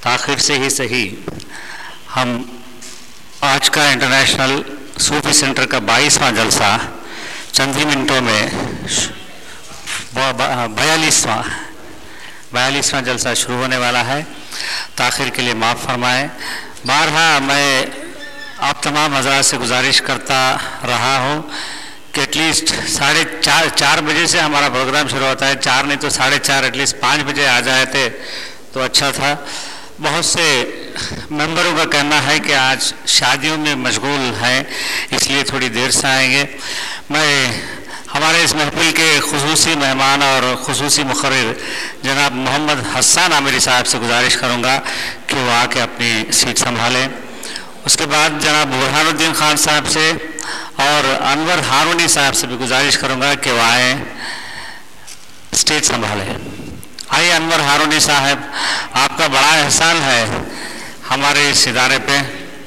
ताख़िर से ही सही हम आज का इंटरनेशनल सूफी सेंटर का 22वां जलसा चंद ही मिनटों में 42वां जलसा शुरू होने वाला है। ताख़िर के लिए माफ़ फरमाएं। बारहा मैं आप तमाम हज़रात से गुजारिश करता रहा हूँ कि एटलीस्ट 4:30 बजे से हमारा प्रोग्राम शुरू होता है, 4 नहीं तो 4:30, एटलीस्ट 5 बजे आ जाए थे तो अच्छा था। बहुत से मेंबरों का कहना है कि आज शादियों में मशगूल हैं, इसलिए थोड़ी देर से आएंगे। मैं हमारे इस महफिल के खुसूसी मेहमान और खुसूसी मुखर्रिर जनाब मोहम्मद हसन आमिरी साहब से गुजारिश करूँगा कि वो आके अपनी सीट संभालें। उसके बाद जनाब बुरहानुद्दीन खान साहब से और अनवर हारूनी साहब से भी गुजारिश करूँगा कि वो आए स्टेज संभालें। आइए अनवर हारूनी साहब, आपका बड़ा एहसान है हमारे इस इदारे पे।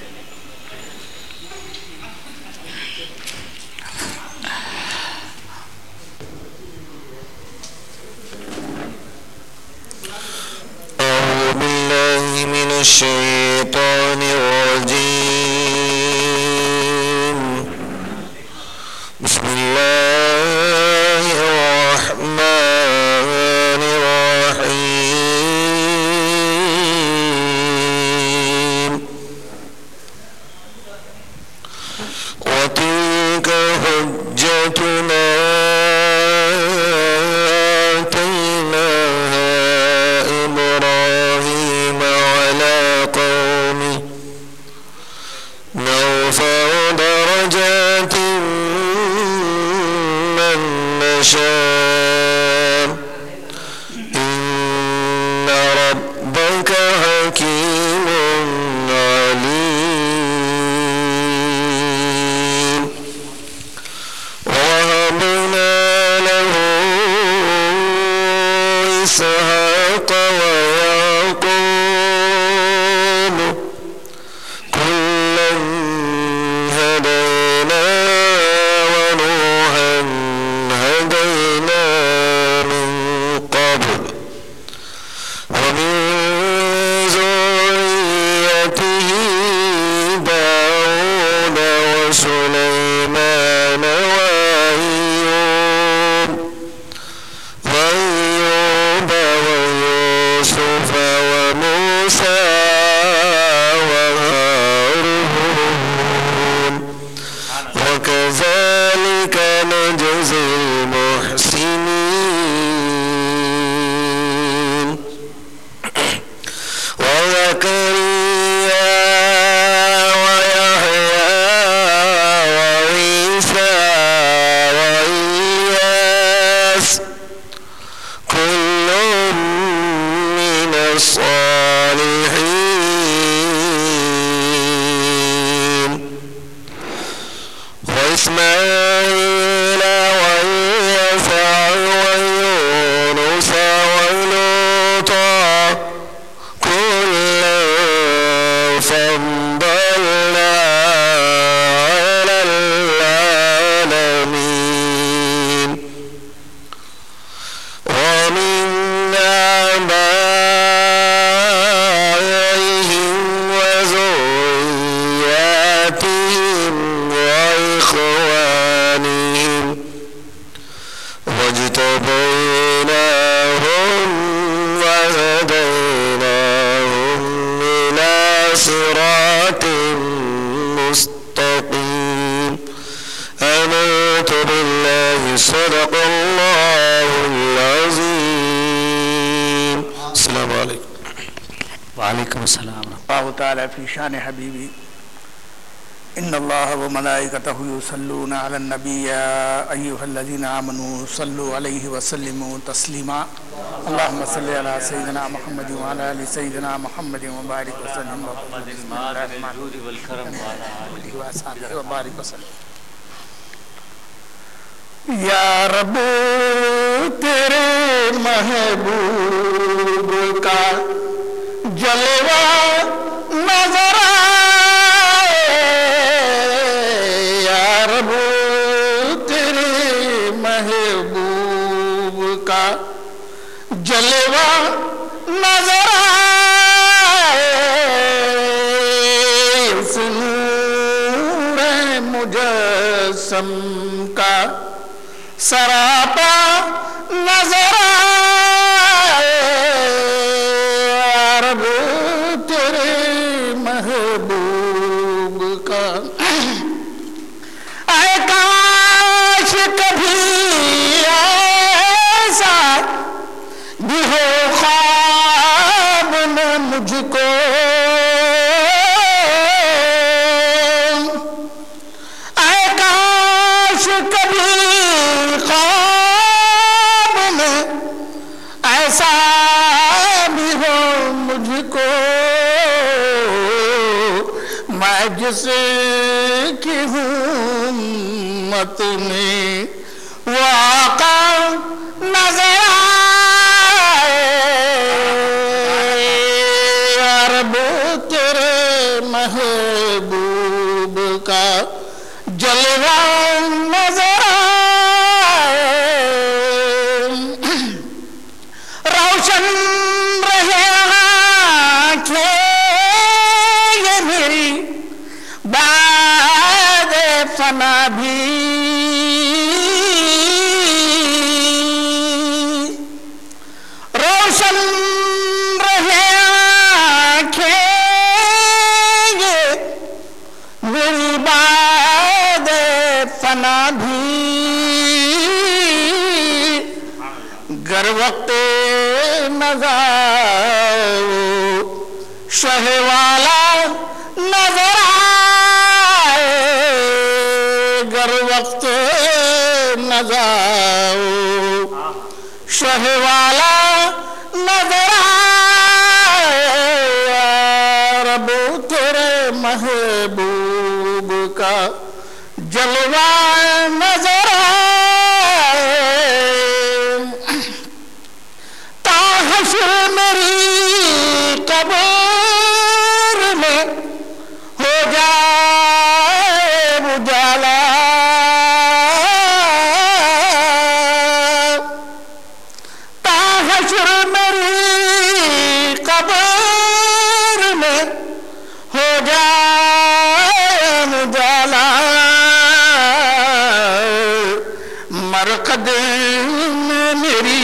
शान हबीबी इन्नल्लाह व मलाइकतहु युसल्लूना अलन नबी या अय्युहल्लज़ीना आमनू सल्लु अलैहि व सल्लिमू तस्लीमा अल्लाहुम्मा सल्लि अला सय्यिदिना मुहम्मद व अला आलि सय्यिदिना मुहम्मद व बारिक व सल्लिम व बारिक व सल्लिम। या रब तेरे महबूब का जलवा नजर आए, या रब तेरे महबूब का जलवा नजर आए, سراپا نظر آئے عرب تیرے محبوب کا اے کاش کبھی ایسا بھی ہو خواب میں مجھ کو اے کاش کبھی خواب میں ایسا بھی ہو مجھ کو میں جس کی امت میں وہ آقا نظر آئے عرب تیرے محبوب کا جلوہ نظر آئے روشن رہے آنکھیں یہ میری بعد فنا بھی روشن رہے آنکھیں یہ میری بعد فنا بھی گر وقت نظر شہ والا نظر آئے گر وقت نظر شہ والا نظر آئے رب تیرے محبوب کا جلوہ نظر آئے تا حشر میری قبر میں ہو جائے اجالا تا حشر میری قبر میں ہو جائے اجالا مرقد میں میری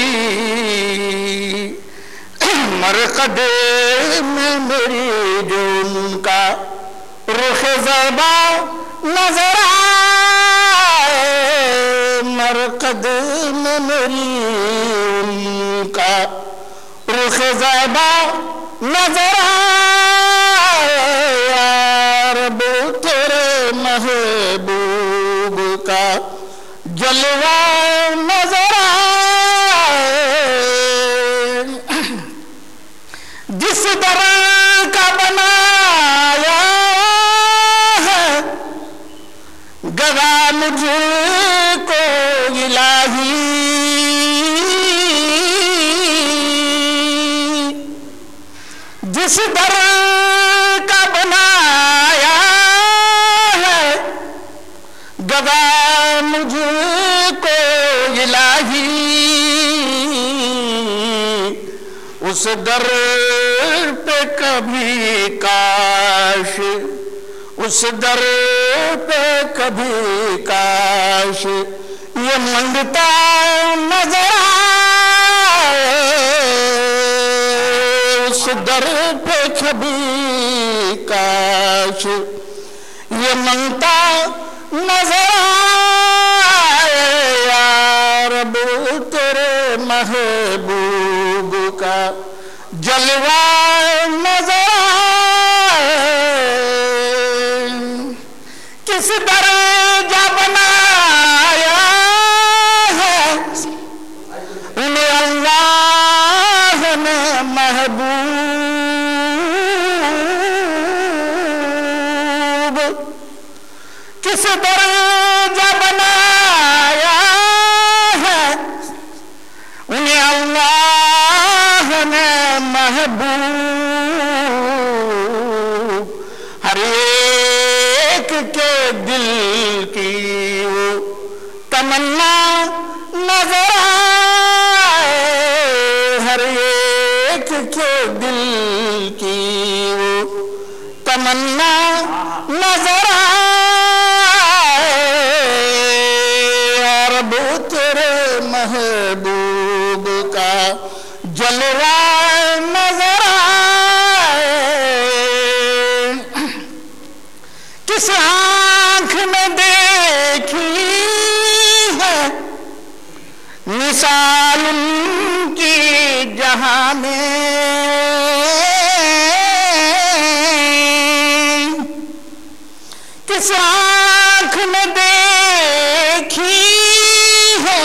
مرقد میں میری جو ان کا رخ زیبا نظر آئے مرقد میں میری ان کا رخ زیبا نظر آئے عرب تیرے محبوب کا جلوہ نظر آئے جس در کا بنایا ہے گدا مجھ کو الہی جس در کا بنایا ہے گدا مجھ کو الہی اس در پہ کبھی کاش اس در پہ کبھی کاش یہ منگتا نظر آئے اس در پہ کبھی کاش یہ منگتا نظر آئے رب تیرے محبوب کا جلوہ نظر آئے کس درجہ بنایا ہے انہیں اللہ نے محبوب کس درجہ بنایا ہے انہیں اللہ نے محبوب ہر ایک کے دل کی وہ تمنا نظر آئے ہر ایک کے دل کی وہ تمنا نظر آئے رب تیرے محبوب کا جلوہ نظر آئے، کس آنکھ میں دیکھی ہے مثال ان کی جہاں میں، کس آنکھ میں دیکھی ہے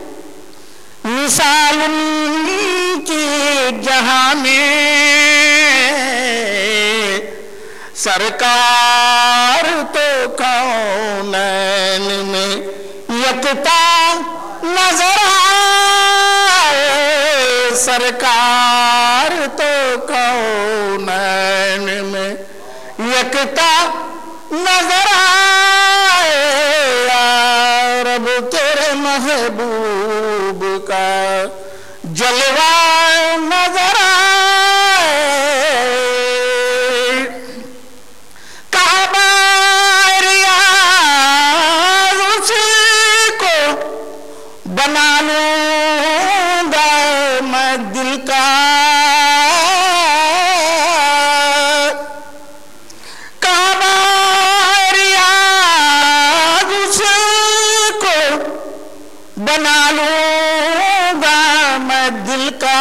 مثال ان کی جہاں میں، سرکار تو کونین میں یکتا نظر آئے، سرکار تو کونین میں یکتا نظر آئے، یا رب تیرے محبوب کا جلوہ نظر آئے، کعبہ ریاض اسی کو بنا لوں گا میں دل کا، کعبہ ریاض اسی کو بنا لوں گا میں دل کا،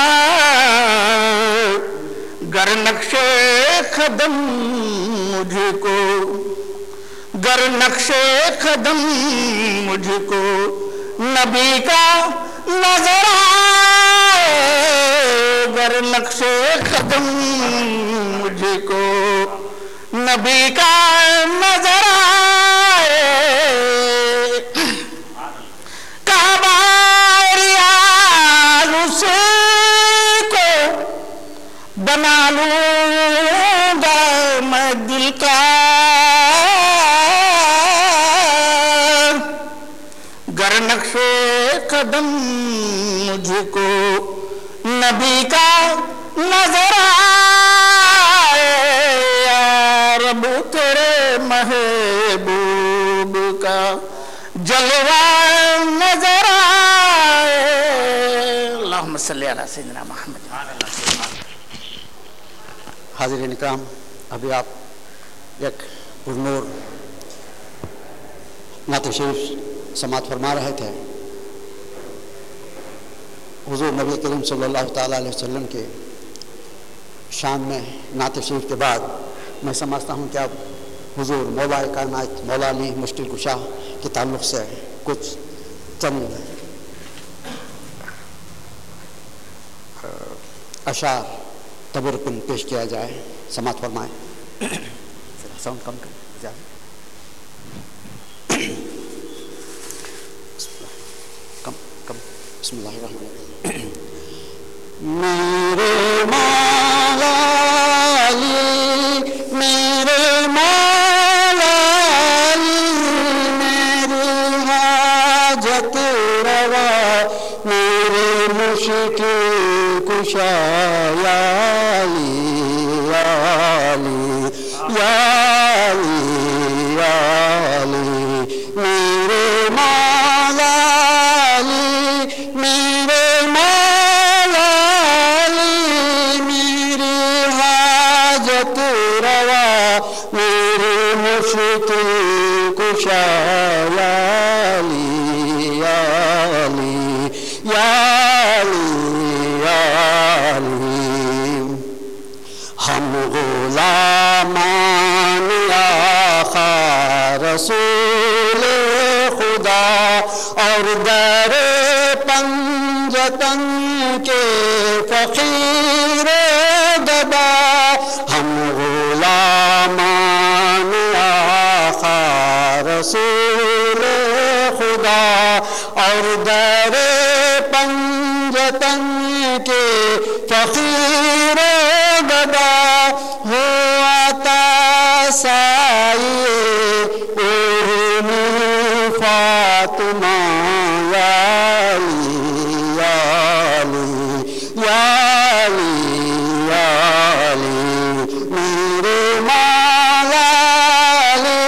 گر نقش قدم مجھ کو، گر نقش قدم مجھ کو نبی کا نظر آئے، گر نقش قدم مجھ کو نبی کا نظر آئے، کعبہ ریاض اسی کو بنا لوں گا میں دل کا، گر نقش قدم مجھ کو نبی کا نظر آئے، یا رب تیرے محبوب کا جلوہ نظر آئے، اللہم صلی علی سیدنا محمد۔ حاضرین اکرام، ابھی آپ ایک پرنور نعت شریف سماعت فرما رہے تھے۔ حضور نبی کریم صلی اللہ تعالیٰ علیہ وسلم کے شان میں نعت شریف کے بعد میں سمجھتا ہوں کہ اب حضور مولا کائنات مولا علی مشکل کشا کے تعلق سے کچھ چند اشعار تبرکن پیش کیا جائے، سماعت فرمائیں۔ ساؤنڈ کم کر جائے۔ بسم اللہ الرحمن الرحیم۔ میرے مولا علی، میرے مولا علی، میری حاجت روا، میرے مشکل کشا، یا علی یا علی یا علی یا علی، میرے مولا علی، میرے مولا علی، میری حاجت روا، میری مشکل کشا، یا علی یا علی یا علی یا علی، ہم غلامان آقا رسول خدا اور در پنجتن کے فقیر گدا، ہم غلامان آقا رسول خدا اور در پنجتن کے فقیر گدا، ہو آتا سائے فاطمہ، یا علی یا علی یا علی یا علی، میرے مولا علی،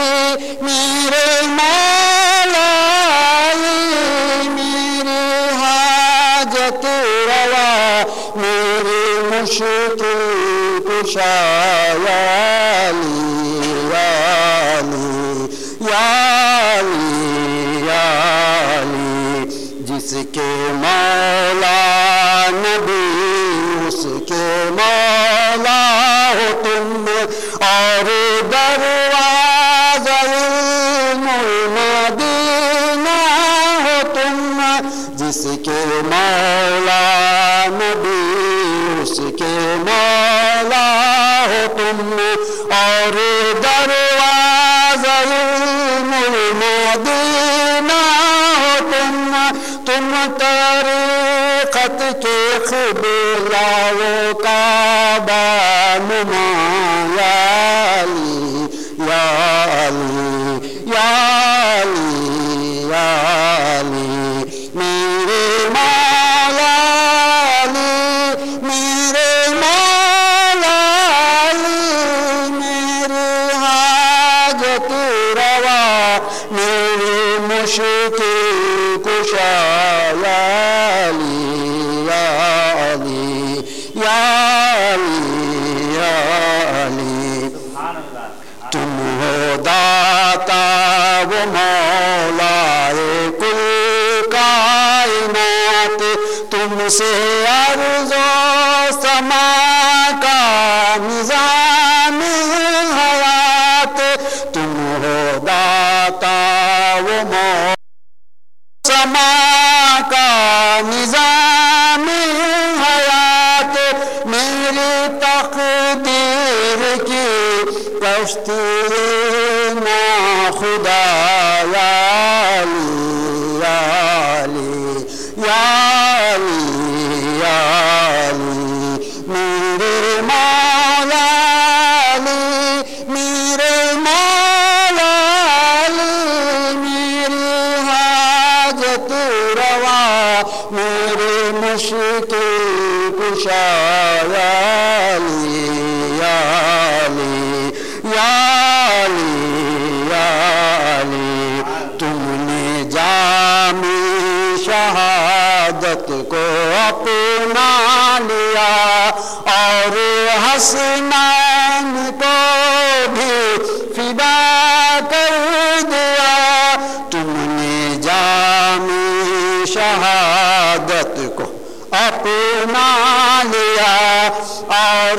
میرے مولا علی، میری حاجت روا میری مشکل کشا یا علی یا علی یا علی یا علی جس کے مولا نبی اس کے مولا ہو تم اور دروازہ المدینہ ہو تم جس کے مولا نبی اس کے مولا ہو تم اور دروازہ المدینہ ہو تم طریقت کے قبلہ و کعبہ نما یا علی یا علی یا علی یا علی میرے مولا علی میرے مولا علی میری حاجت روا میری مشکل کشا یا علی یا علی یا علی یا علی تم ہو داتا و مولا کل کائنات تم سے ارض و سما کا نظام حیات تم ہو داتا و مولا سما کا نظام حیات میری تقدیر کی کشتی نا خدا یا علی یا علی یا علی میرے مولا علی میرے مولا علی میری حاجت روا میرے مشکل کشا یا علی یا علی یا علی یا علی تم نے جامی شہادت کو اپنا لیا اور حسنین کو بھی فدا کر دیا تم نے جامی شہادت کو اپنا لیا اور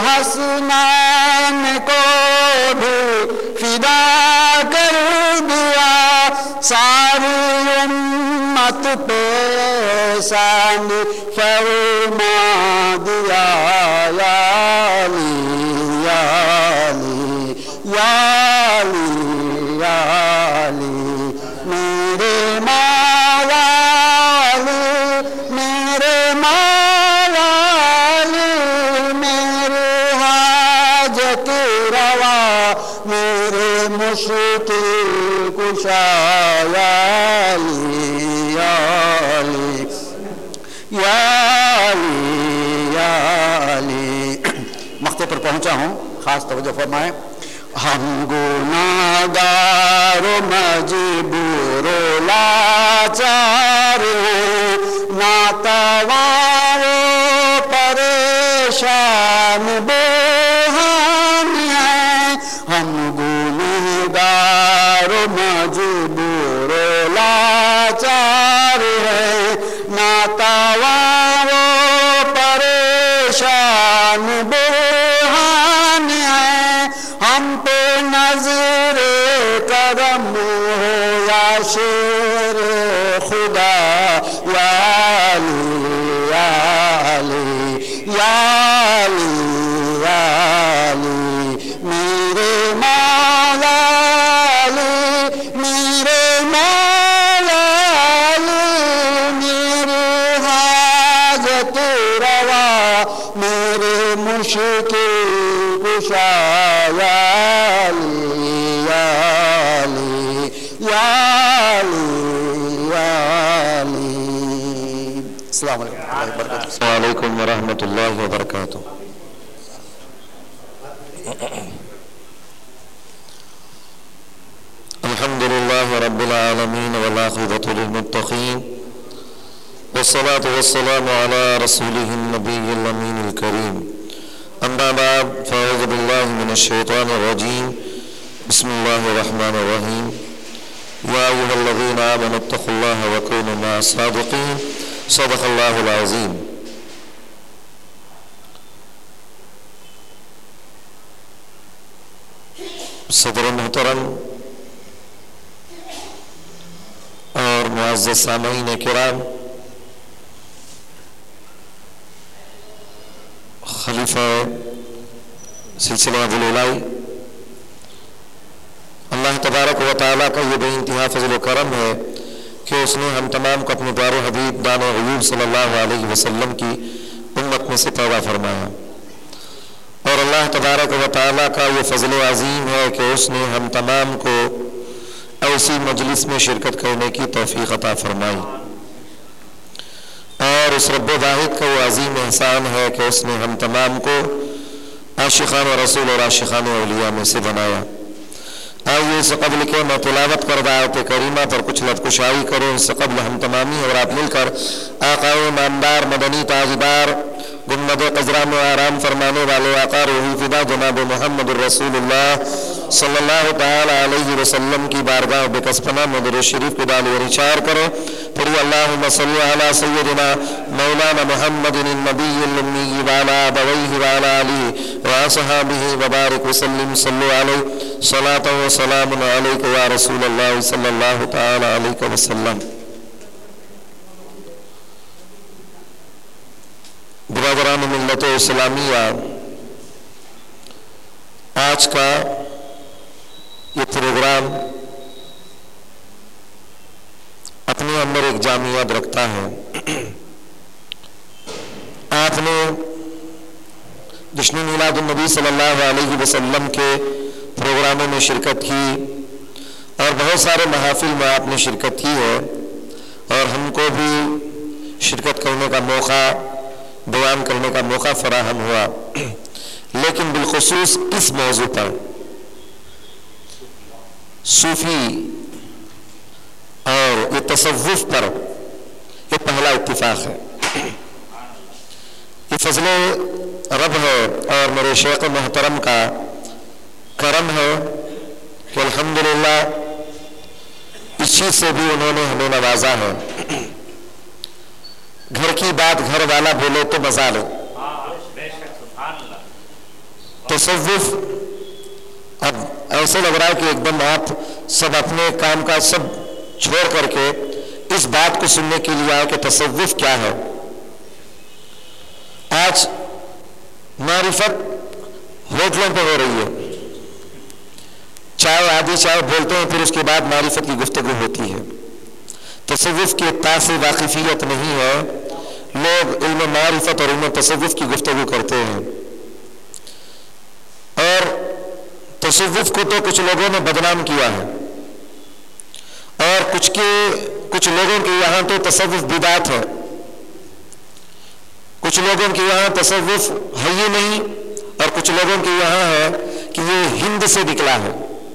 حسنین کو بھی فدا کر دیا ساری امت پہ احسان فرما دیا یا علی یا علی یا علی یا علی میرے مولا علی میرے مولا علی میرے حاجت روا میرے مشکل کشا یا علی یا علی یا علی یا علی مقطع پر پہنچا ہوں خاص توجہ فرمائیں ہم گناہگار و مجبور و لاچار ہیں ناتوار و پریشان بے ہم ہیں ہم گناہگار و مجبور و لاچار ہیں ناتوار و پریشان بے ہم ہیں ہم پہ نظر کرم ہو یا شیر خدا یا علی یا علی یا علی یا علی میرے مولا علی میرے مولا علی میری حاجت روا میرے مشکل کشا یا علی یا علی یا علی یا علی السلام علیکم ورحمۃ اللہ وبرکاتہ الحمد لله رب العالمين والعاقبة للمتقين والصلاة والسلام على رسوله النبي الأمين الكريم أما بعد فأعوذ بالله من الشيطان الرجيم بسم الله الرحمن الرحيم يا أيها الذين آمنوا اتقوا الله وكونوا مع الصادقين صدق الله العظيم. صدر محترم اور معزز سامعین کرام، خلیفہ سلسلہ ابوالعلائی، اللہ تبارک و تعالیٰ کا یہ بے انتہا فضل و کرم ہے کہ اس نے ہم تمام کو اپنے پیارے حبیب دان غیوب صلی اللہ علیہ وسلم کی امت میں سے پیدا فرمایا، اور اللہ تبارک و تعالیٰ کا یہ فضل عظیم ہے کہ اس نے ہم تمام کو ایسی مجلس میں شرکت کرنے کی توفیق عطا فرمائی، اور اس رب واحد کا وہ عظیم احسان ہے کہ اس نے ہم تمام کو عاشقان رسول اور عاشقان اولیاء میں سے بنایا۔ آئیے اس سے قبل کہ میں تلاوت کردہ آیت کریمہ پر کچھ لفظ کشائی کروں، اس سے قبل ہم تمامی اور آپ مل کر آقا نامدار مدنی تاجدار گنبد قزرا میں آرام فرمانے والے آقا روحی فدا جناب محمد الرسول اللہ صلی اللہ تعالی علیہ وسلم کی بارگاہ بکسپنا مدر شریف کو ڈال اور اچار کرو۔ پھر اللہم صلی علی سیدنا مولانا محمد النبی الامی وعلی ابویہ وعلی آلہ وصحابہ وبارک وسلم صلو علیہ صلاۃ و سلام علیک یا رسول اللہ صلی اللہ تعالی علیہ وسلم۔ برادران ملت اسلامیہ، آج کا یہ پروگرام اپنے اندر ایک جامعیت رکھتا ہے۔ آپ نے جشن میلاد النبی صلی اللہ علیہ وسلم کے پروگراموں میں شرکت کی اور بہت سارے محافل میں آپ نے شرکت کی ہے، اور ہم کو بھی شرکت کرنے کا موقع، بیان کرنے کا موقع فراہم ہوا، لیکن بالخصوص اس موضوع پر صوفی اور یہ تصوف پر یہ پہلا اتفاق ہے۔ یہ فضل رب ہے اور میرے شیخ محترم کا کرم ہے کہ الحمدللہ اس چیز سے بھی انہوں نے ہمیں نوازا ہے۔ گھر کی بات گھر والا بولے تو مزہ لو۔ تصوف اب ایسے لگ رہا ہے کہ ایک دم آپ سب اپنے کام کا سب چھوڑ کر کے اس بات کو سننے کے لیے آئے کہ تصوف کیا ہے۔ آج معرفت ہوٹلوں پہ ہو رہی ہے، چائے آدھی چائے بولتے ہیں، پھر اس کے بعد معرفت کی گفتگو ہوتی ہے۔ تصوف کی اتباع سے واقفیت نہیں ہے، لوگ علم معرفت اور علم تصوف کی گفتگو کرتے ہیں، اور تصوف کو تو کچھ لوگوں نے بدنام کیا ہے، اور کچھ لوگوں کے یہاں تو تصوف بدعت ہے، کچھ لوگوں کے یہاں تصوف ہے ہی نہیں، اور کچھ لوگوں کے یہاں ہے کہ یہ ہند سے نکلا ہے۔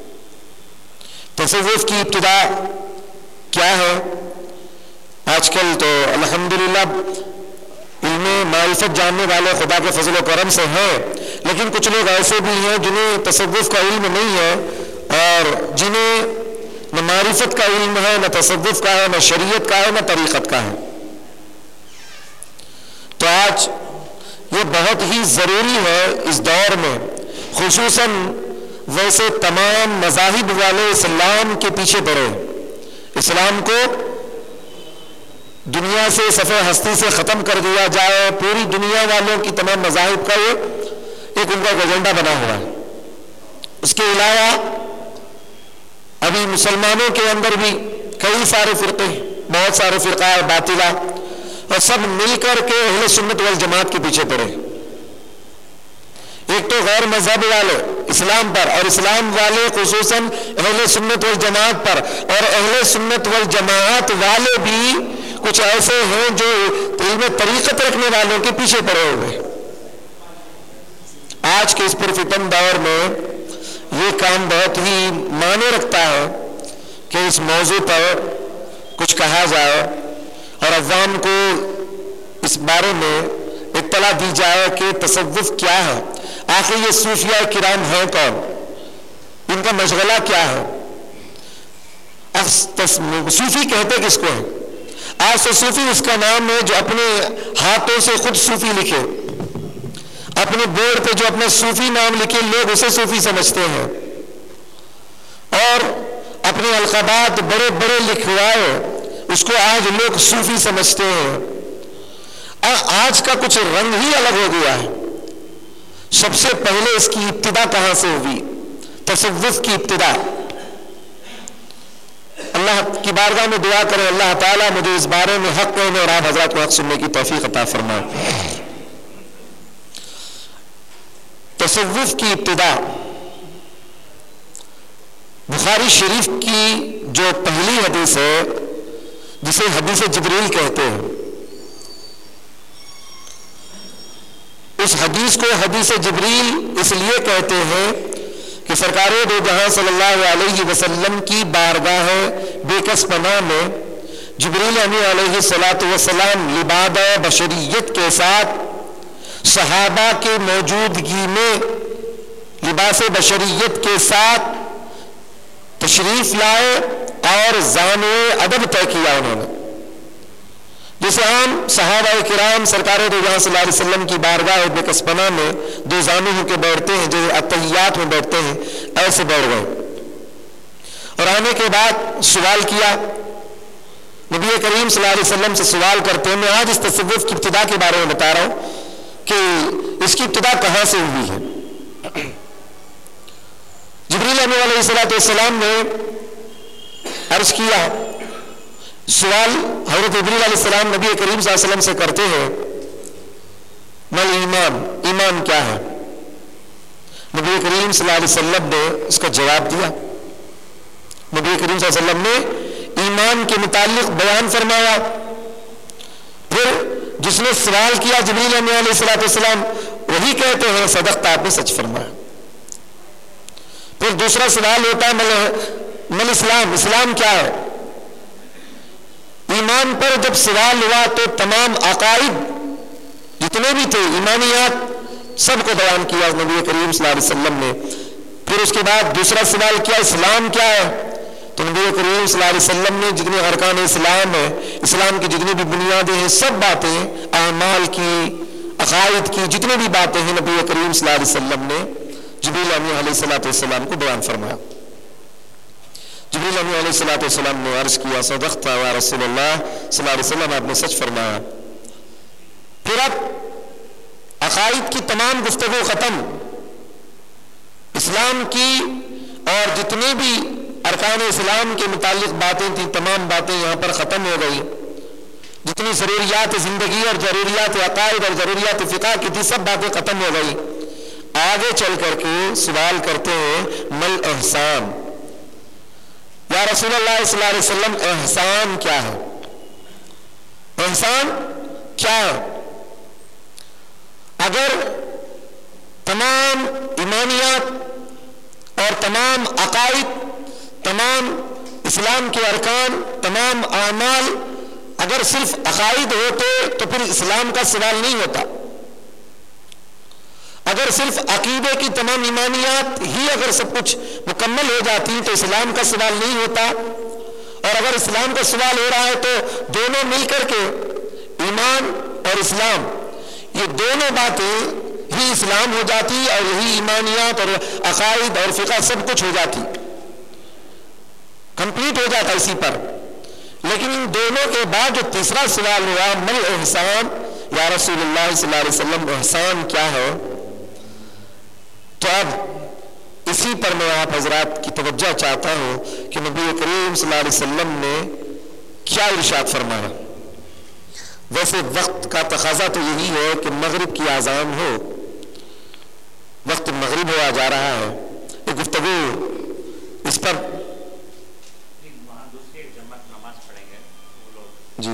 تصوف کی ابتدا کیا ہے؟ آج کل تو الحمدللہ علم معرفت جاننے والے خدا کے فضل و کرم سے ہیں، لیکن کچھ لوگ ایسے بھی ہیں جنہیں تصوف کا علم نہیں ہے، اور جنہیں نہ معرفت کا علم ہے، نہ تصوف کا ہے، نہ شریعت کا ہے، نہ طریقت کا ہے۔ تو آج یہ بہت ہی ضروری ہے اس دور میں، خصوصاً ویسے تمام مذاہب والے اسلام کے پیچھے پڑے، اسلام کو دنیا سے صفحہ ہستی سے ختم کر دیا جائے، پوری دنیا والوں کی تمام مذاہب کا یہ ایک ان کا ایجنڈا بنا ہوا ہے۔ اس کے علاوہ ابھی مسلمانوں کے اندر بھی کئی سارے فرقے، بہت سارے فرقہ باطلہ، اور سب مل کر کے اہل سنت والجماعت کے پیچھے پڑے۔ ایک تو غیر مذہب والے اسلام پر، اور اسلام والے خصوصاً اہل سنت والجماعت پر، اور اہل سنت والجماعت والے بھی کچھ ایسے ہیں جو علم طریقت رکھنے والوں کے پیچھے پڑے ہوئے۔ آج کے اس پرفتن دور میں یہ کام بہت ہی معنی رکھتا ہے کہ اس موضوع پر کچھ کہا جائے، اور عوام کو اس بارے میں اطلاع دی جائے کہ تصوف کیا ہے، آخر یہ صوفیاء کرام ہیں کون، ان کا مشغلہ کیا ہے، صوفی کہتے کس کو ہیں؟ آج سے صوفی اس کا نام ہے جو اپنے ہاتھوں سے خود صوفی لکھے، اپنے بورڈ پہ جو اپنا صوفی نام لکھے لوگ اسے صوفی سمجھتے ہیں، اور اپنے القابات بڑے بڑے لکھوائے اس کو آج لوگ صوفی سمجھتے ہیں۔ آج کا کچھ رنگ ہی الگ ہو گیا ہے۔ سب سے پہلے اس کی ابتدا کہاں سے ہوئی؟ تصوف کی ابتدا۔ اللہ کی بارگاہ میں دعا کریں اللہ تعالیٰ مجھے اس بارے میں حق کہنے اور آپ حضرات کو حق سننے کی توفیق عطا فرمائے۔ تصوف کی ابتدا بخاری شریف کی جو پہلی حدیث ہے جسے حدیث جبریل کہتے ہیں، اس حدیث کو حدیث جبریل اس لیے کہتے ہیں کہ سرکار دو جہاں صلی اللہ علیہ وسلم کی بارگاہ بے کس پناہ میں جبریل امین علیہ الصلوۃ والسلام لباد بشریت کے ساتھ صحابہ کے موجودگی میں لباس بشریت کے ساتھ تشریف لائے اور زانو ادب طے کیا انہوں نے، جسے عام صحابہ کرام سرکار دو جہاں صلی اللہ علیہ وسلم کی بارگاہ بے کس پناہ میں دو زانو ہو کے بیٹھتے ہیں، جو اتحیات میں بیٹھتے ہیں ایسے بیٹھ گئے، اور آنے کے بعد سوال کیا نبی کریم صلی اللہ علیہ وسلم سے سوال کرتے ہیں۔ میں آج اس تصوف کی ابتدا کے بارے میں بتا رہا ہوں کہ اس کی ابتدا کہاں سے ہوئی ہے۔ جبریل امین علیہ السلام نے عرض کیا، سوال حضرت جبریل علیہ السلام نبی کریم صلی اللہ علیہ وسلم سے کرتے ہیں مل ایمان، ایمان کیا ہے؟ نبی کریم صلی اللہ علیہ وسلم نے اس کا جواب دیا۔ نبی کریم صلی اللہ علیہ وسلم نے ایمان کے متعلق بیان فرمایا۔ پھر جس نے سوال کیا جبریل امین علیہ السلام وہی کہتے ہیں صدقت، آپ نے سچ فرمایا۔ پھر دوسرا سوال ہوتا ہے مل اسلام، اسلام کیا ہے؟ ایمان پر جب سوال ہوا تو تمام عقائد جتنے بھی تھے ایمانیات سب کو بیان کیا نبی کریم صلی اللہ علیہ وسلم نے۔ پھر اس کے بعد دوسرا سوال کیا اسلام کیا ہے؟ تو نبی کریم صلی اللہ علیہ وسلم نے جتنے ارکان اسلام ہیں، اسلام کی جتنی بھی بنیادیں ہیں، سب باتیں اعمال کی، عقائد کی جتنی بھی باتیں ہیں نبی کریم صلی اللہ علیہ وسلم نے جبریل امین علیہ السلام کو بیان فرمایا۔ جبریل امین علیہ السلام نے عرض کیا صدقت یا رسول اللہ صلی اللہ علیہ وسلم، آپ نے سچ فرمایا۔ پھر اب عقائد کی تمام گفتگو ختم، اسلام کی اور جتنے بھی ارکان اسلام کے متعلق باتیں تھیں تمام باتیں یہاں پر ختم ہو گئی۔ جتنی ضروریات زندگی اور ضروریات عقائد اور ضروریات فقہ کی تھی سب باتیں ختم ہو گئی۔ آگے چل کر کے سوال کرتے ہیں مل احسان، یا رسول اللہ صلی اللہ علیہ وسلم احسان کیا ہے؟ احسان کیا ہے؟ اگر تمام ایمانیات اور تمام عقائد، تمام اسلام کے ارکان، تمام اعمال اگر صرف عقائد ہوتے تو پھر اسلام کا سوال نہیں ہوتا۔ اگر صرف عقیدے کی تمام ایمانیات ہی اگر سب کچھ مکمل ہو جاتی تو اسلام کا سوال نہیں ہوتا، اور اگر اسلام کا سوال ہو رہا ہے تو دونوں مل کر کے ایمان اور اسلام یہ دونوں باتیں ہی اسلام ہو جاتی اور یہی ایمانیات اور عقائد اور فقہ سب کچھ ہو جاتی، کمپلیٹ ہو جاتا اسی پر۔ لیکن ان دونوں کے بعد جو تیسرا سوال ہوا مل احسان، یا رسول اللہ صلی اللہ علیہ وسلم احسان کیا ہے؟ تو اب اسی پر میں آپ حضرات کی توجہ چاہتا ہوں کہ نبی کریم صلی اللہ علیہ وسلم نے کیا ارشاد فرمایا۔ ویسے وقت کا تقاضا تو یہی ہے کہ مغرب کی اذان ہو، وقت مغرب ہوا جا رہا ہے، یہ گفتگو اس پر جی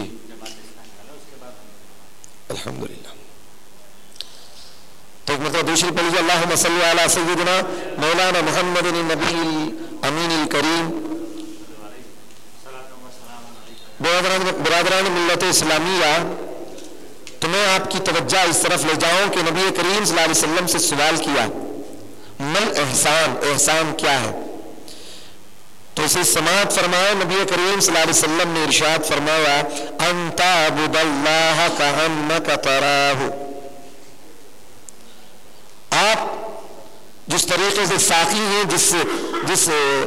الحمدللہ۔ تو ایک مرتبہ دوسری پڑھ لیجیے اللہم صلی علی سیدنا مولانا محمد النبی الامین الکریم برادران ملت اسلامیہ، تو میں آپ کی توجہ اس طرف لے جاؤں کہ نبی کریم صلی اللہ علیہ وسلم سے سوال کیا مل احسان، احسان کیا ہے؟ تو اسے سماعت فرمائے نبی کریم صلی اللہ علیہ وسلم نے ارشاد فرمایا ان تعبد اللہ کأنک تراہ، آپ جس طریقے سے ساقی ہیں، جس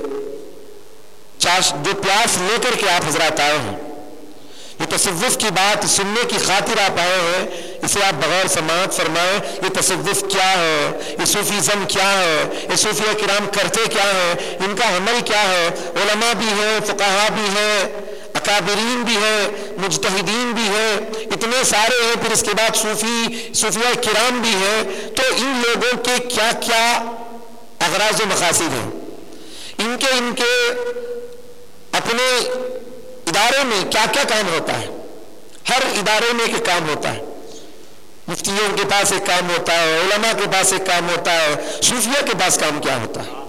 جو پیاس لے کر کے آپ حضرات آئے ہیں، یہ تصوف کی بات سننے کی خاطر آپ آئے ہیں، اسے آپ بغیر سماعت فرمائیں یہ تصوف کیا ہے، یہ صوفیزم کیا ہے، یہ صوفیہ کرام کرتے کیا ہیں، ان کا عمل کیا ہے، علماء بھی ہیں، فقہاء بھی ہیں، اکابرین بھی ہیں، مجتہدین بھی ہیں، اتنے سارے ہیں، پھر اس کے بعد صوفیہ کرام بھی ہیں، تو ان لوگوں کے کیا کیا اغراض و مقاصد ہیں، ان کے اپنے ادارے میں کیا کیا کام ہوتا ہے، ہر ادارے میں ایک کام ہوتا ہے، مفتیوں کے پاس ایک کام ہوتا ہے، علماء کے پاس ایک کام ہوتا ہے، صوفیہ کے پاس کام کیا ہوتا ہے؟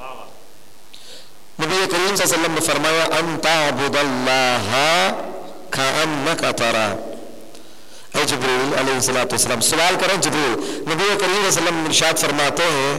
نبی کریم صلی اللہ علیہ وسلم نے فرمایا ان تعبد اللہ کأنک تراہ۔ اے جبریل علیہ الصلوۃ والسلام، سوال کریں جبریل، نبی کریم صلی اللہ علیہ وسلم ارشاد فرماتے ہیں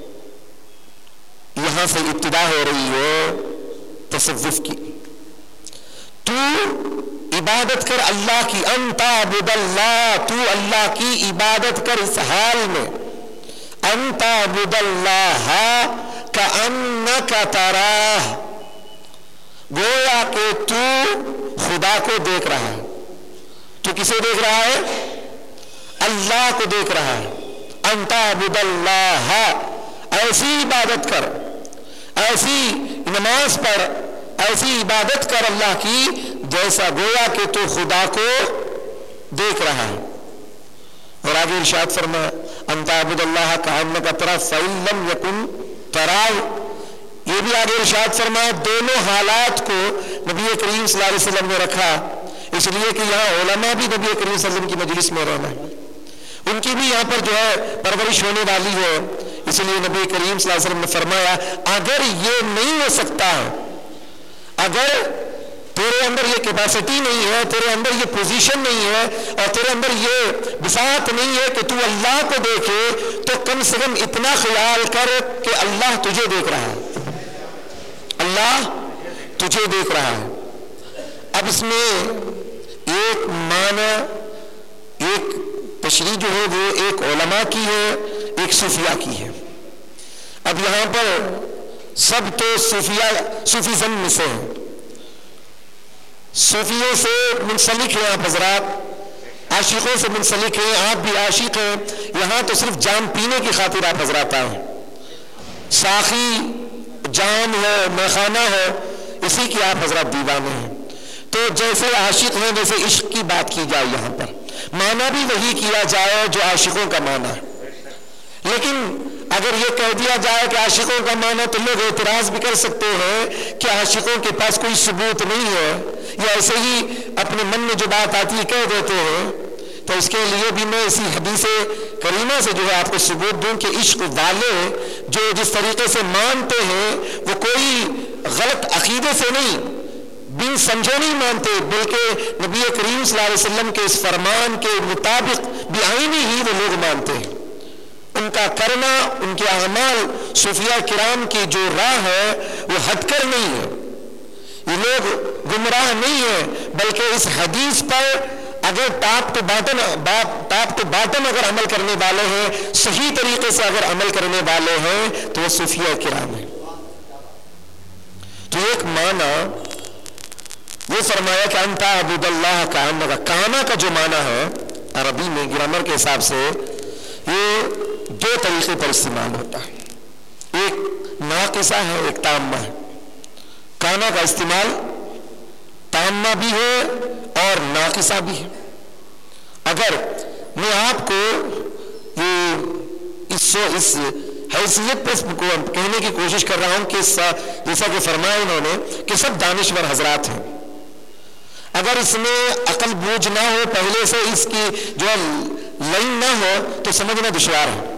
یہاں سے ابتدا ہو رہی ہے تصوف کی، تو عبادت کر اللہ کی، ان تعبد اللہ، تو اللہ کی عبادت کر اس حال میں، ان تعبد اللہ کأنک تراہ، گویا کہ تو خدا کو دیکھ رہا ہے۔ تو کسے دیکھ رہا ہے؟ اللہ کو دیکھ رہا ہے۔ ان تعبد اللہ، ایسی عبادت کر، ایسی نماز پڑھ، ایسی عبادت کر اللہ کی جیسا گویا کہ تو خدا کو دیکھ رہا ہے۔ اور آگے ارشاد فرمایا ان تعبد اللہ کأنک تراہ فإن لم یکن تراہ، یہ بھی آگے ارشاد فرمایا دونوں حالات کو نبی کریم صلی اللہ علیہ وسلم نے رکھا، اس لیے کہ یہاں علماء بھی نبی کریم صلی اللہ علیہ وسلم کی مجلس میں رہنا ہے، ان کی بھی یہاں پر جو ہے پرورش ہونے والی ہے، اس لیے نبی کریم صلی اللہ علیہ وسلم نے فرمایا اگر یہ نہیں ہو سکتا ہے، اگر تیرے اندر یہ کیپیسٹی نہیں ہے، تیرے اندر یہ پوزیشن نہیں ہے، اور تیرے اندر یہ بساط نہیں ہے کہ تو اللہ کو دیکھے، تو کم سے کم اتنا خیال کر کہ اللہ تجھے دیکھ رہا ہے، اللہ تجھے دیکھ رہا ہے۔ اب اس میں ایک معنی، ایک تشریح جو ہے وہ ایک علماء کی ہے، ایک صوفیہ کی ہے۔ اب یہاں پر سب تو صوفیزم میں سے ہیں، صوفیوں سے منسلک ہیں آپ حضرات، عاشقوں سے منسلک ہیں، آپ بھی عاشق ہیں، یہاں تو صرف جام پینے کی خاطر آپ حضرات آئے ہیں، ساقی جام ہو، میخانہ ہو، اسی کی آپ حضرات دیوانے ہیں۔ تو جیسے عاشق ہیں ویسے عشق کی بات کی جائے، یہاں پر معنی بھی وہی کیا جائے جو عاشقوں کا معنی ہے، لیکن اگر یہ کہہ دیا جائے کہ عاشقوں کا معنی، تو لوگ اعتراض بھی کر سکتے ہیں کہ عاشقوں کے پاس کوئی ثبوت نہیں ہے، یا ایسے ہی اپنے من میں جو بات آتی ہے کہہ دیتے ہیں۔ تو اس کے لیے بھی میں اسی حدیث کریمہ سے جو ہے آپ کو ثبوت دوں کہ عشق والے جو جس طریقے سے مانتے ہیں وہ کوئی غلط عقیدے سے نہیں، بن سمجھے نہیں مانتے، بلکہ نبی کریم صلی اللہ علیہ وسلم کے اس فرمان کے مطابق بعینی ہی وہ لوگ مانتے ہیں۔ ان کا کرنا، ان کے اعمال، صوفیہ کرام کی جو راہ ہے وہ ہٹ کر نہیں ہے، یہ لوگ گمراہ نہیں ہیں، بلکہ اس حدیث پر اگر ٹاپ ٹو باٹم اگر عمل کرنے والے ہیں، صحیح طریقے سے اگر عمل کرنے والے ہیں تو وہ صوفیہ کرام ہیں۔ تو ایک معنی وہ فرمایا کہ ان تعبد اللہ کأنک، کانا کا جو معنی ہے عربی میں گرامر کے حساب سے یہ دو طریقے پر استعمال ہوتا ہے، ایک ناقصہ ہے، ایک تامہ ہے۔ کانا کا استعمال تامہ بھی ہے اور ناقصہ بھی ہے۔ اگر میں آپ کو اس حیثیت پر کہنے کی کوشش کر رہا ہوں کہ جیسا کہ فرمایا انہوں نے کہ سب دانشور حضرات ہیں، اگر اس میں عقل بوجھ نہ ہو، پہلے سے اس کی جو لائن نہ ہو تو سمجھنا دشوار ہے۔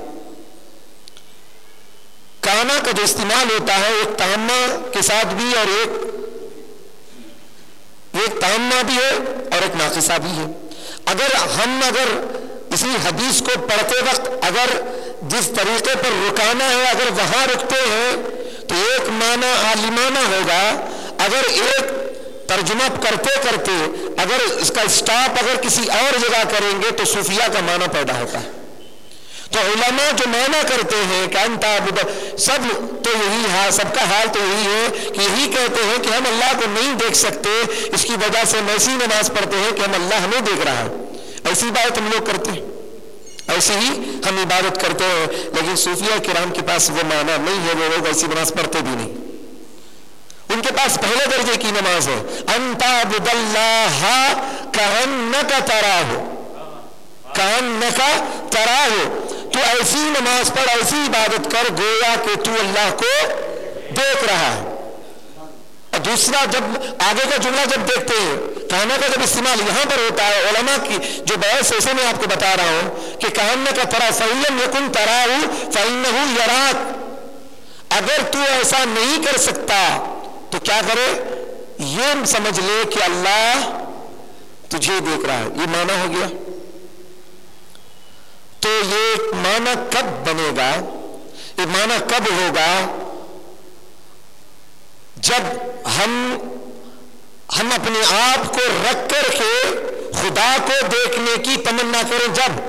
کانا کا جو استعمال ہوتا ہے ایک تامہ کے ساتھ بھی اور ایک ایک تامہ بھی ہے اور ایک ناقصہ بھی ہے. اگر اسی حدیث کو پڑھتے وقت اگر جس طریقے پر رکانا ہے اگر وہاں رکتے ہیں تو ایک معنی عالمانہ ہوگا. اگر ایک ترجمہ کرتے کرتے اگر اس کا اسٹاپ اگر کسی اور جگہ کریں گے تو صوفیہ کا معنی پیدا ہوتا ہے. تو علماء جو معنی کرتے ہیں کہ انتا سب تو یہی ہے، سب کا حال تو یہی ہے کہ یہی کہتے ہیں کہ ہم اللہ کو نہیں دیکھ سکتے، اس کی وجہ سے ہم ایسی نماز پڑھتے ہیں کہ ہم اللہ ہمیں دیکھ رہا ہے. ایسی بات ہم لوگ کرتے ہیں، ایسے ہی ہم عبادت کرتے ہیں. لیکن صوفیہ کرام کے پاس وہ معنی نہیں ہے، وہ لوگ ایسی نماز پڑھتے بھی نہیں. ان کے پاس پہلے درجے کی نماز ہے انتا عبد اللہ کأنک تراہ، کأنک تراہ. تو ایسی نماز پڑھ، ایسی عبادت کر گویا کہ تو اللہ کو دیکھ رہا ہے. اور دوسرا جب آگے کا جملہ جب دیکھتے ہیں کہنا کا جب استعمال یہاں پر ہوتا ہے علماء کی جو بحث اسے میں آپ کو بتا رہا ہوں کہ کأنک تراہ فإن لم يكن تراه فإنه يراك. اگر تو ایسا نہیں کر سکتا تو کیا کرے؟ یہ سمجھ لے کہ اللہ تجھے دیکھ رہا ہے. یہ معنی ہو گیا. تو یہ معنی کب بنے گا؟ یہ معنی کب ہوگا؟ جب ہم اپنے آپ کو رکھ کر کے خدا کو دیکھنے کی تمنا کریں. جب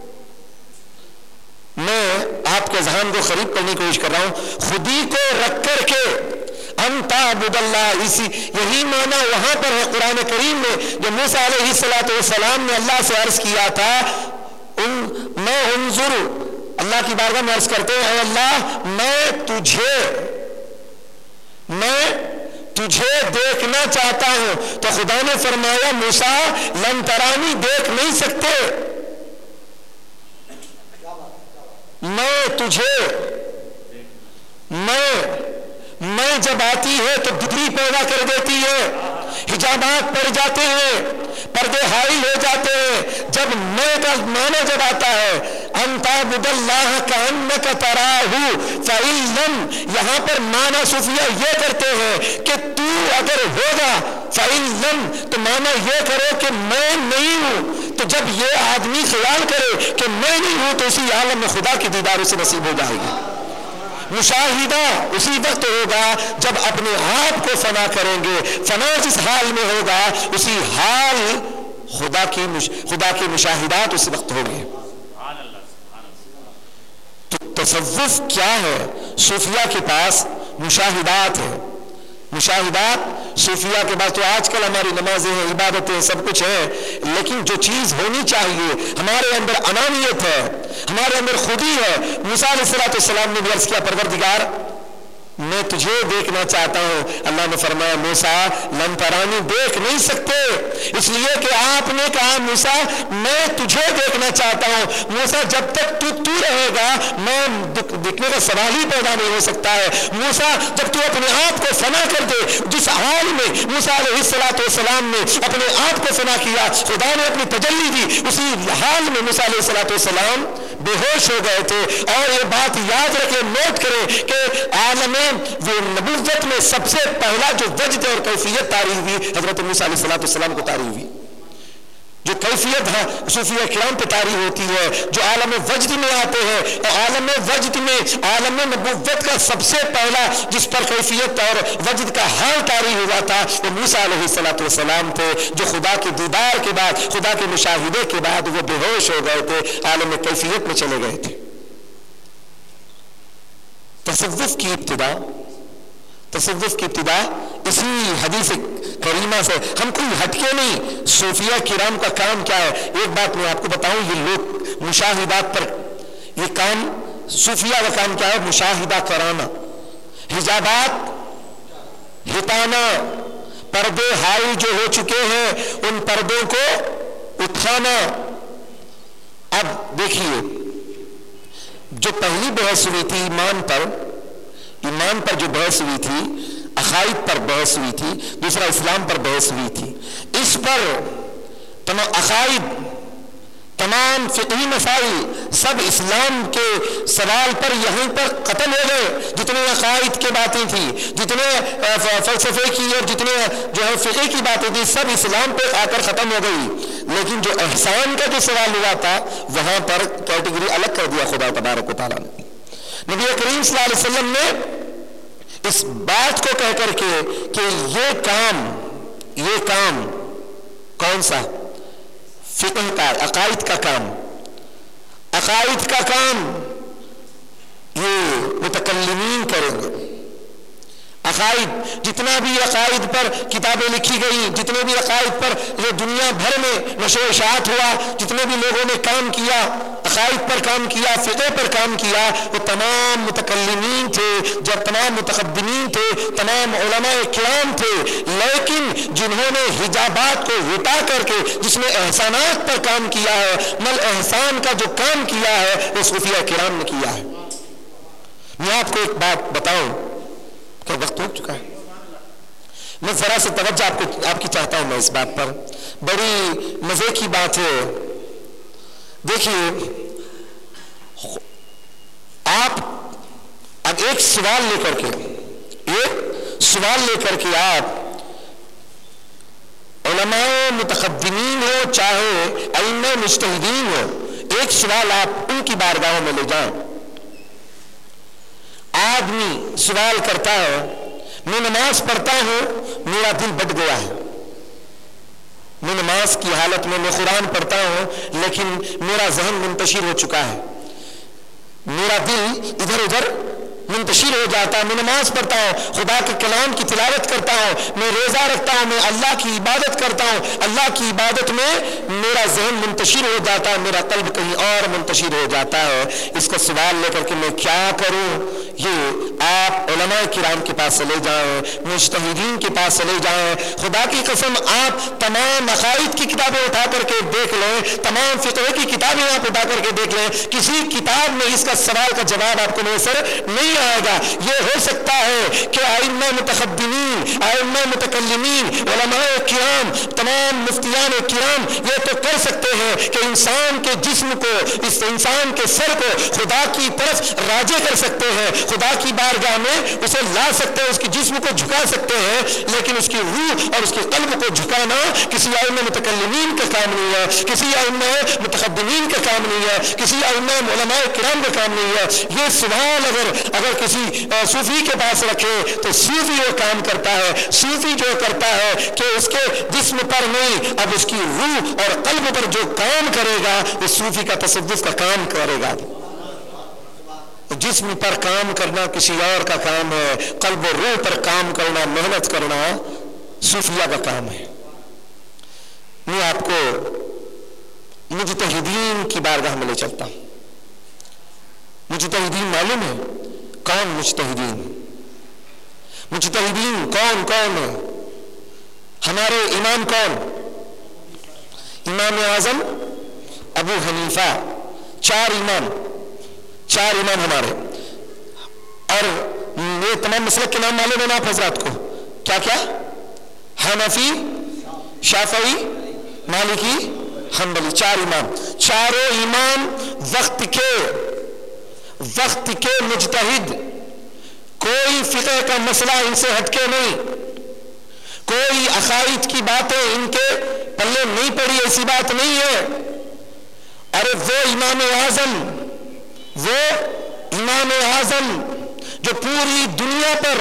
میں آپ کے ذہن کو قریب کرنے کی کوشش کر رہا ہوں، خودی کو رکھ کر کے انت عبد اللہ، یہی معنی وہاں پر ہے قرآن کریم میں جو موسیٰ علیہ السلام نے اللہ سے عرض کیا تھا. میں انظر، اللہ کی بارگاہ میں عرض کرتے ہیں اے اللہ میں تجھے دیکھنا چاہتا ہوں. تو خدا نے فرمایا موسیٰ لن ترانی، دیکھ نہیں سکتے. میں جب آتی ہے تو بدری پیدا کر دیتی ہے، حجابات پڑ جاتے ہیں، پردے حائل ہو جاتے ہیں. جب میں کا معنی جب آتا ہے انت عبد اللہ کأنک تراہ فإن لم، یہاں پر معنی صوفیہ یہ کرتے ہیں کہ تو اگر ہوگا فإن لم تو معنی یہ کرو کہ میں نہیں ہوں. تو جب یہ آدمی خیال کرے کہ میں نہیں ہوں تو اسی عالم میں خدا کی دیدار اسے نصیب ہو جائے گی. مشاہدہ اسی وقت ہوگا جب اپنے آپ کو فنا کریں گے. فنا جس حال میں ہوگا اسی حال خدا کی مشاہدات اس وقت ہوگی. تو تصوف کیا ہے؟ صوفیہ کے پاس مشاہدات ہے. مشاہدات صوفیہ کے پاس. تو آج کل ہماری نمازیں ہیں، عبادتیں، سب کچھ ہے، لیکن جو چیز ہونی چاہیے ہمارے اندر انانیت ہے، ہمارے اندر خودی ہے. موسیٰ علیہ السلام نے بھی عرض کیا پروردگار میں تجھے دیکھنا چاہتا ہوں. اللہ نے فرمایا موسیٰ لن ترانی، دیکھ نہیں سکتے، اس لیے کہ آپ نے کہا موسیٰ میں تجھے دیکھنا چاہتا ہوں. موسیٰ جب تک تو رہے گا میں دیکھنے کا سوال ہی پیدا نہیں ہو سکتا ہے. موسیٰ جب تو اپنے آپ کو فنا کر دے، جس حال میں موسیٰ علیہ السلام نے اپنے آپ کو فنا کیا، خدا نے اپنی تجلی دی، اسی حال میں موسیٰ علیہ السلام بے ہوش ہو گئے تھے. اور یہ بات یاد رکھیں، نوٹ کریں کہ عالم وہ نبوت میں سب سے پہلا جو وجد اور کیفیت تعریف ہوئی حضرت موسیٰ علیہ السلام کو تعریف ہوئی. جو کیفیت ہے صوفیہ کرام پہ تعریف ہوتی ہے، جو عالم وجد میں آتے ہیں. اور عالم وجد میں عالم نبوت کا سب سے پہلا جس پر کیفیت اور وجد کا حال تعریف ہوا تھا وہ موسیٰ علیہ السلام تھے، جو خدا کے دیدار کے بعد، خدا کے مشاہدے کے بعد وہ بے ہوش ہو گئے تھے، عالم کیفیت میں چلے گئے تھے. تصوف کی ابتدا اسی حدیث کریمہ سے. ہم کوئی ہٹکے نہیں. صوفیہ کرام کا کام کیا ہے؟ ایک بات میں آپ کو بتاؤں، یہ لوگ مشاہدات پر یہ کام، صوفیہ کا کام کیا ہے؟ مشاہدہ کرانا، حجابات ہٹانا، پردے حائل جو ہو چکے ہیں ان پردوں کو اٹھانا. اب دیکھیے جو پہلی بحث ہوئی تھی ایمان پر جو بحث ہوئی تھی، عقائد پر بحث ہوئی تھی، دوسرا اسلام پر بحث ہوئی تھی. اس پر عقائد तमाम फ़िक़ही मसाइल सब इस्लाम के सवाल पर यहीं पर ख़त्म हो गए। जितने अक़ाइद की बातें थी, जितने फ़लसफ़े की और जितने जो है फ़िक़ह की बातें थी, सब इस्लाम पे आकर ख़त्म हो गई। लेकिन जो एहसान का जो सवाल हुआ था वहाँ पर कैटेगरी अलग कर दिया खुदा तबारक व तआला ने। नबी करीम सल्लल्लाहु अलैहि वसल्लम ने इस बात को कह करके कि ये काम कौन सा, फ़िक़ह का, अक़ाइद का काम ये मुतकल्लिमीन करेंगे। अक़ाइद जितना भी अक़ाइद पर किताबें लिखी गई, जितने भी अक़ाइद पर ये दुनिया भर में नशो इशाअत हुआ, जितने भी लोगों ने काम किया, अक़ाइद पर काम किया, फ़िक़ह पर काम किया, वो तमाम मुतकल्लिमीन थे, जब तमाम मुतक़द्दिमीन थे, तमाम उलमाए किराम थे। लेकिन जिन्होंने हिजाबात को हटा करके जिसने एहसानात पर काम किया है, मल एहसान का जो काम किया है वो सूफिया किराम ने किया है। मैं आपको एक बात बताऊं, क्या वक्त हो चुका है? मैं जरा से तवज्जो आपकी चाहता हूं मैं इस बात पर। बड़ी मजे की बात है, देखिए आप अब एक सवाल लेकर के आप उलमाए मुतक़द्दिमीन हो चाहे अइम्मे मुज्तहिदीन हो, एक सवाल आप उनकी बारगाहों में ले जाएं। आदमी सवाल करता है, मैं नमाज पढ़ता हूं, मेरा दिल बट गया है, मैं नमाज की हालत में मैं कुरान पढ़ता हूं लेकिन मेरा ज़हन मुंतशिर हो चुका है, मेरा दिल इधर उधर मुंतशिर हो जाता है। मैं नमाज पढ़ता हूँ, खुदा के कलाम की तिलावत करता हूँ, मैं रोज़ा रखता हूँ, मैं अल्लाह की इबादत करता हूँ, अल्लाह की इबादत में मेरा ज़हन मुंतशिर हो जाता है, मेरा कल्ब कहीं और मुंतशिर हो जाता है। इसका सवाल लेकर के मैं क्या करूँ? ये आप उलमाए किराम के पास चले जाएं, मुज्तहिदीन के पास चले जाएं। खुदा की कसम आप तमाम अक़ाइद की किताबें उठा करके देख लें, तमाम फ़िक़ह की किताबें आप उठा करके देख लें, किसी किताब में इसका सवाल का जवाब आपको मैसर नहीं आएगा। ये हो सकता है कि अइम्मा मुतक़द्दिमीन, अइम्मा मुतकल्लिमीन, उलमाए किराम, तमाम मुफ्तियान किराम ये तो कर सकते हैं कि इंसान के जिस्म को, इस इंसान के सर को खुदा की तरफ राजे कर सकते हैं, खुदा की बारगाह में उसे ला सकते हैं, उसके जिस्म को झुका सकते हैं। लेकिन उसकी रूह और उसके कल्ब को झुकाना किसी अइम्मा मुतकल्लिमीन का काम नहीं है, किसी अइम्मा मुतक़द्दिमीन का काम नहीं है, किसी अइम्मा उलमाए किराम का काम नहीं है। ये सवाल अगर किसी सूफी के पास रखे तो सूफी वो काम करता है। सूफी जो करता है कि उसके जिस्म पर नहीं, अब उसकी रूह और कल्ब पर जो काम करेगा वो सूफी का तसव्वुफ का काम करेगा। जिस्म पर काम करना किसी और का काम है, कल्ब और रूह पर काम करना, मेहनत करना सूफिया का काम है। मैं आपको मुज्तहिदीन की बारगाह में ले चलता हूं। मुज्तहिदीन मालूम है कौन? मुज्तहिदीन कौन कौन है? हमारे इमाम कौन? इमाम आज़म अबू हनीफा, चार इमाम हमारे। और ये तमाम मसलक के नाम मालूम है ना आप हजरात को? क्या क्या? हनफी, शाफई, मालिकी, हम्बली, चार इमाम। चारों इमाम वक्त के मुज्तहिद, कोई फिक़ह का मसला इनसे हटके नहीं, कोई अक़ाइद की बातें इनके पल्ले नहीं पड़ी, ऐसी बात नहीं है। अरे वो इमाम आज़म जो पूरी दुनिया पर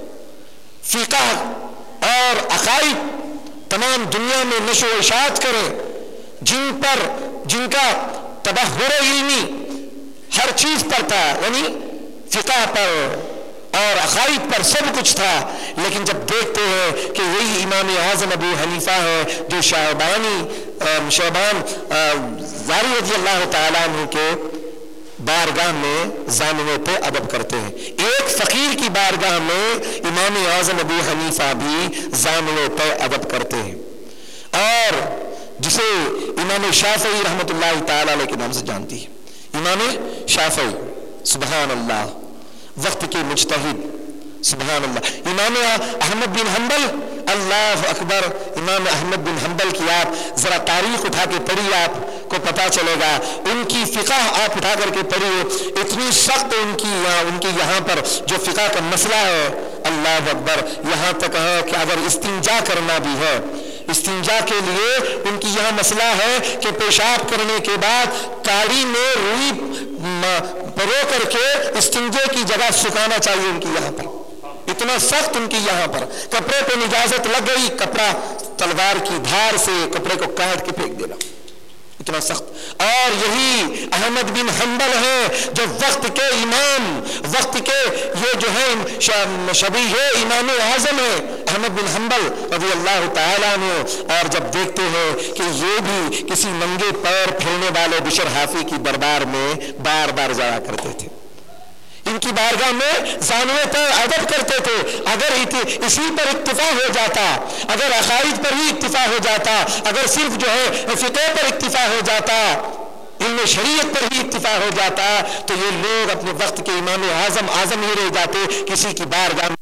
फिक़ह और अक़ाइद तमाम दुनिया में नशो इशाअत करें, जिनका तबहुर इल्मी हर चीज पर था, यानी फिक़ह पर और अक़ाइद पर सब कुछ था। लेकिन जब देखते हैं कि वही इमाम आज़म अबू हनीफा है जो शहबान ज़ारी रज़ियल्लाहु ताला अन्हु के बारगाह में ज़ामिनों पे अदब करते हैं। एक फ़कीर की बारगाह में इमाम आज़म अबू हनीफा भी ज़ामिनों पे अदब करते हैं, और जिसे इमाम शाफ़ई रहमतुल्लाहि ताला अलैह के नाम से जानती है। इमाम शाफ़ई सुबहान अल्लाह, वक्त के मुज्तहिद सुबहान अल्लाह। इमाम अहमद बिन हम्बल, अल्लाह अकबर। इमाम अहमद बिन हम्बल की आप ज़रा तारीख़ उठा के पढ़िए, आप को पता चलेगा। उनकी फ़िक़्ह आप उठा करके पढ़िए, इतनी सख्त उनकी यहाँ पर जो फ़िक़्ह का मसला है, अल्लाह अकबर, यहाँ तक है कि अगर इस्तिंजा करना भी है, इस्तिंजा के लिए उनकी यह मसला है कि पेशाब करने के बाद काड़ी में रुई परो करके इस्तिंजे की जगह सुखाना चाहिए उनकी यहाँ पर। इतना सख्त उनकी यहाँ पर, कपड़े पे निजाजत लग गई, कपड़ा तलवार की धार से कपड़े को काट के फेंक देना, इतना सख्त। और यही अहमद बिन हंबल है जो वक्त के इमाम, वक्त के ये जो है शबीह इमाम आज़म है अहमद बिन हंबल रज़ी अल्लाह ताला अन्हु। और जब देखते हैं कि ये भी किसी नंगे पैर फिरने वाले बिशर हाफी की दरबार में बार बार जाया करते थे, इनकी बारगाह में ज़ानुए पर अदब करते थे। अगर इसी पर इक्तिफा हो जाता, अगर अकाइद पर ही इक्तिफा हो जाता, अगर सिर्फ जो है फ़िक़्ह पर इक्तिफा हो जाता, इल्म शरीयत पर ही इक्तिफा हो जाता, तो ये लोग अपने वक्त के इमाम आज़म ही रह जाते, किसी की बारगाह